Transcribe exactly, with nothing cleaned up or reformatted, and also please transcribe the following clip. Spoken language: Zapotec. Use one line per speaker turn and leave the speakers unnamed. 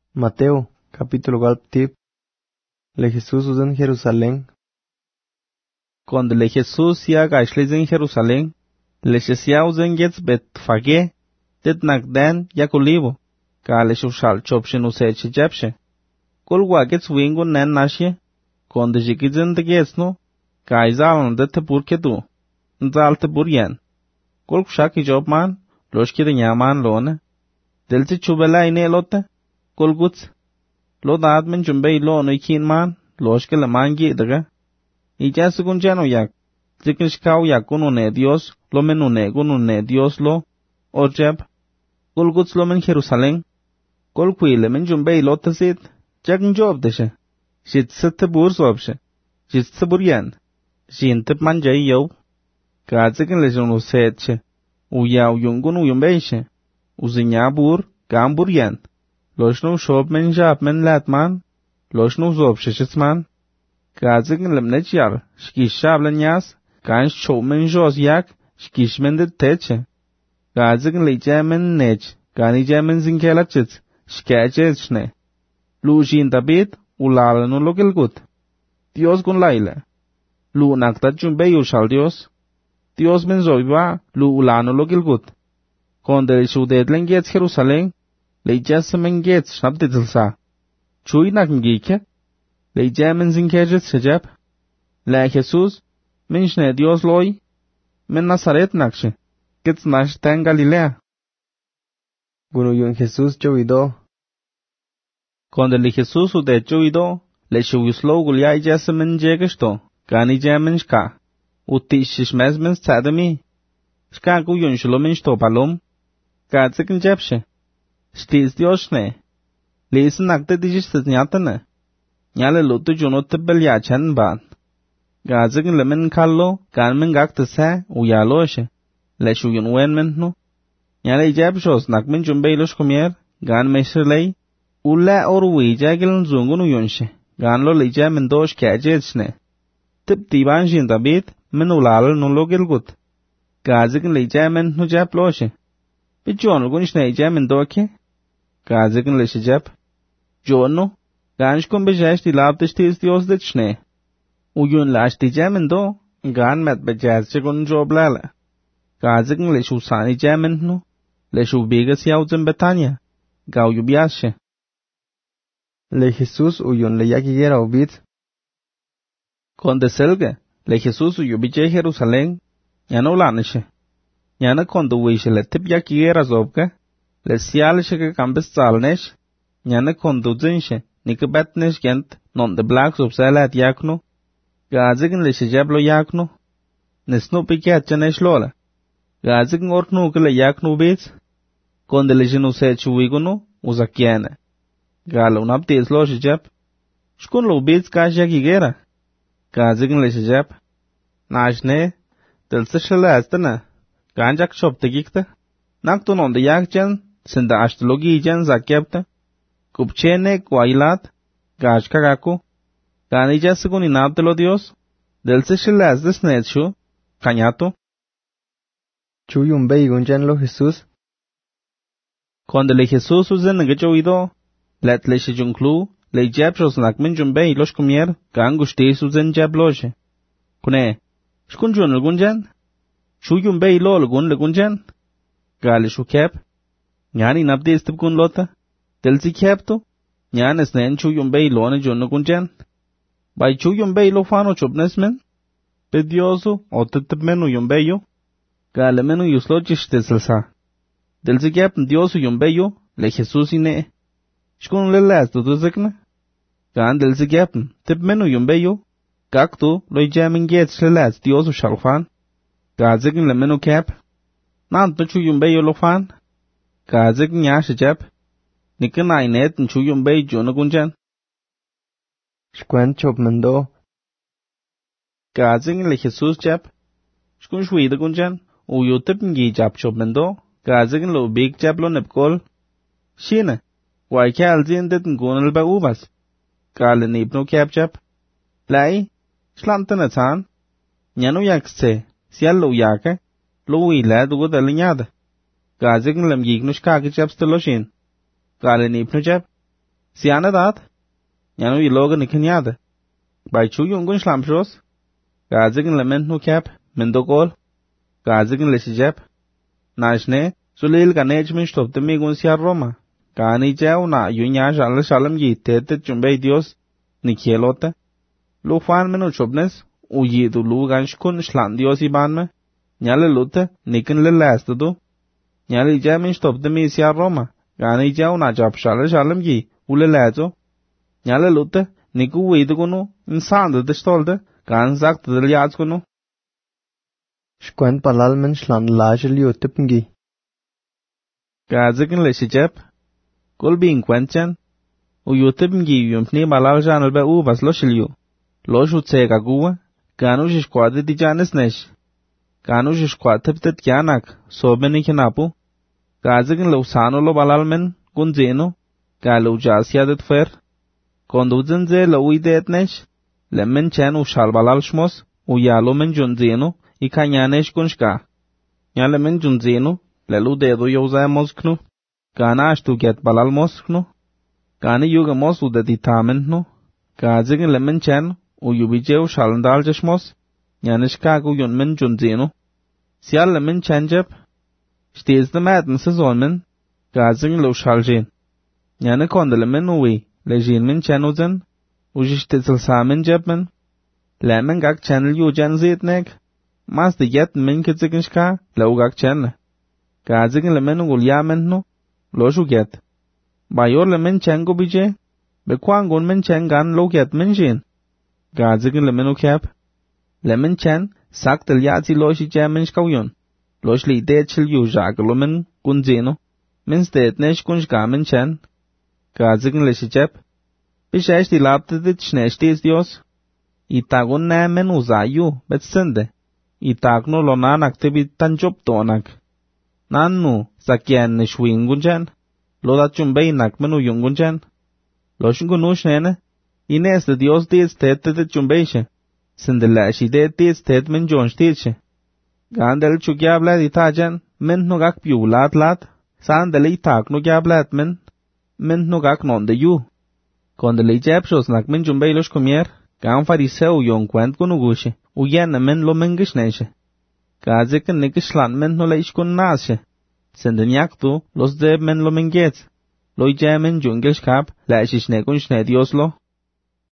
Mateo, capítulo galptip. Le Jesús en Jerusalén.
Cuando le Jesús ya gaishles en Jerusalén, le shesiaus en gets Betfage, tet nagdan yakulibo, ka le shushal chopshin useche japshe. Kol wagets wingun nan nashe, cuando jikizen de gets no, ka izalan de te burkedu, nzal te buryan. Kol shaki job man, loshki de nyaman lone, delti chubela ine lote, kol guts, lo dadmen jumbei lo no ikin man, loshke le mangi daga. Y ya según ya no yak, zikinshkau yakun ne Dios, lo menune gun ne Dios lo, o jeb, kol guts lo men Jerusalén, kol kwile men jumbei lo tasit, jakin job deshe, shit sette bur sobshe, shit se buryan, shintep man jay yo, ka zikin le junu setche, u yaw yungun u yumbeishe, u zinya bur, gam buryan, loshnu shob men jab men latman, loshnu zobshe shitsman, Kazigen lem netjar, skishablen jas, kan shomen jos yak, skishmen de teche. Kazigen le jamen nech, kani jamen zinkelachits, skachechne. Lujin David, ulala no lokel gut. Dios gun laila. Lu nakta jumbe yushal Dios. Dios men zoiba, lu ulano lokel gut. Konde le shudedlen gets Jerusalén, le jasemen gets shabditilsa. Chui nakngike. Le jamen zinkejet shejab. La Jesús, minshne Dios loy, men Nazaret nakshe, kits nash tan Galilea.
Bueno, yo en Jesús chovido.
Cuando le Jesús u de chovido, le shuvislo gulya jasemen jegesto, gani jamen shka, uti shishmezmen tzadami. Shka gu yun shlomen shto palom, katsikin jepshe. Shtiz Diosne. Lesen nakte dijis nyatane. Nyale lutu junot tebel yachan ban. Gazigin lemen kallo, gan men gak tese, uyaloshe. Le shuyun wen men no. Nyale jabshos nak men jumbeilosh kumier, gan mesherlei. Ulla orwi jagiln zungun uyunshe. Gan lo leja men dosh kajetsne. Tip diban jin David, men ulal no logil gut. Gazigin leja men no jabloshe. Bijon lgunish ne jamen doke. Gazigin le shijab. Jono. Gansh kum bejash di lab des Dios det schnee. Uyun lash di jamen do, gan met bejash gun job lala. Gazigen le shu sani jamen no, le shu begas yauzem Betania, gau yubiashe.
Le Jesús uyun le yakigera obit.
Konde selge, le Jesús uyubije Jerusalén, yana ulanishe. Yana konde wishe le tip yakigera zobga, le sialishe ke kambes zalnesh, yana konde uzinshe. Nikabetnish gent, non de blacks op salat yakno. Gazigen le shijablo yakno. Nesno pikatjanesh lola. Gazigen orkno ke le yakno bits. Konde le jinu se chuwigono, uzakiane. Gala unab teslo shijab. Shkun lo bits kash yakigera. Gazigen le shijab. Nashne, delse shala astana. Ganjak shop tegikta. Nakto non de yakjan, senda ashtologi jan zakyabta. Kupchene kwailat, gashka gaku, ganilla según inabdelo Dios, del se shilas de snetshu, cañato.
Chuyun beigun lo Jesús.
Cuando le Jesús usen negacho oído, let le shijunklu, le jabros nakmen jumbei los comier, gangushtis usen jabloje. Kune, shkunjun algunjan? Chuyun bei lo algun legunjan? Gali shukep, nyani nabde istibkun lota. Del si kepto, nyan es nen chuyun bei lo ne jonno kunjan. Bai chuyun bei lo fano chubnesmen, pedioso, o tetepmenu yun beyo, galemenu yuslo chishteselsa. Del si kep dioso yun beyo, le Jesús ine. Shkun le las tu tuzekne. Gan del si kep, tepmenu yun beyo, kakto lo jamin gets le las dioso shalfan. Gazekin le menu kep. Nanto chuyun beyo lo fan. Gazekin yash jep. Nikan ainet en chuyun bei jona gunjan.
Shkwen chop mendo.
Gazing le Jesús jap. Shkun shwida gunjan. Uyutip ngi jap chop mendo. Gazing lo big jap lo nepkol. Shina. Waike alzin det ngunal ba ubas. Gale nipno kap jap. Lai. Slantan atan. Nyanu yakse. Sial lo yake. Lo wila dugo dalinyada. Gazing lem yignush kaki jap steloshin. Gale nipno jab. Siana dat. Yanu iloga nikinyada. By chu yung gun shlampros. Gazigin lament no cap, mendokol. Gazigin lesijep. Nashne, sulil ganech min stop de migun siya Roma. Gani jau na yunya shala shalam yi tete chumbay Dios nikielota. Lu fan menu chobnes, u yidu lu ganshkun shlan Dios iban me. Nyale lute, nikin le lasta do. Nyale jamin stop de mi siya Roma. Gani jau na jab shala shalam yi, ule lazo. Nyale lute, niku widu gunu, insande de stolde, gan sagt de liaz gunu.
Shkwen palal men shlan laje liu tipngi.
Gazigin le shijep. Kul bin kwenchen. U yu tipngi yumpni balal janel be u bas lo shiliu. Lo shu tsega guwa. Ganu shishkwade di janis nesh. Ganu shishkwade tiptet kyanak. Sobeni kinapu. Gazigin le usano lo balal men gun zeno. Galu jasiadet fer. Konduzen ze lo uidet nesh. Lemmen chen u shal balal shmos. U yalo men jun zeno. Ikanyanesh kunshka. Nyale men jun zeno. Lelu dedo yoza mosknu. Gana ashtu get balal mosknu. Gani yuga mos u deditamen no. Gazigin lemmen chen. U yubijeu shalendal jeshmos. Nyanishka gu yun men jun zeno. Sial lemmen chen jeb. Shtez de madden sezon men. Gazigin lo shaljen. Nyane konde lemmen uwi. Lejin men chen uzen. Ujishtetzel samen jeb men. Lemmen gak channel yu jen zitnek. Mas de yet men kitzigin shka. Lau gak chenne. Gazigin lemmen ugul yamen no. Lo shu get. Bayor lemmen chen go bije. Bekwangun men chen gan lo get men jin. Gazigin lemmen u kep. Lemmen chen. Sak del yazi lo shi jem men shkawyun. Lo shli de chil yu jaglo men gun zino. Men stet nesh kun shka men chen. Gazigin le shi jep. Bishesh di labte dit shnesh diz Dios. Itagun ne men uzayu bet sende. Itagno lo nanak tebi tanjop tonak. Nannu sakyan ne shwingun chen. Lo da chumbay nak menu yungun chen. Lo shungunu shnene. Ines de Dios diz tete de chumbay she. Sende la shi de diz tet men jonsh diz she. Gandel chukyabla di tajan. Men no gak piu lat lat. Sandele itagno gyablat men. Men no gak non de yu. Kondele jepshos nak men chumbay los comier. Gan fariseu yon kwent kunugushi. Uyen men lo mengishnenshe. Gaziken nikishlan men no leishkun nashe. Senden yaktu los deb men lo menget. Lo ijamen jungel shkap la shishne kun shne Dios lo.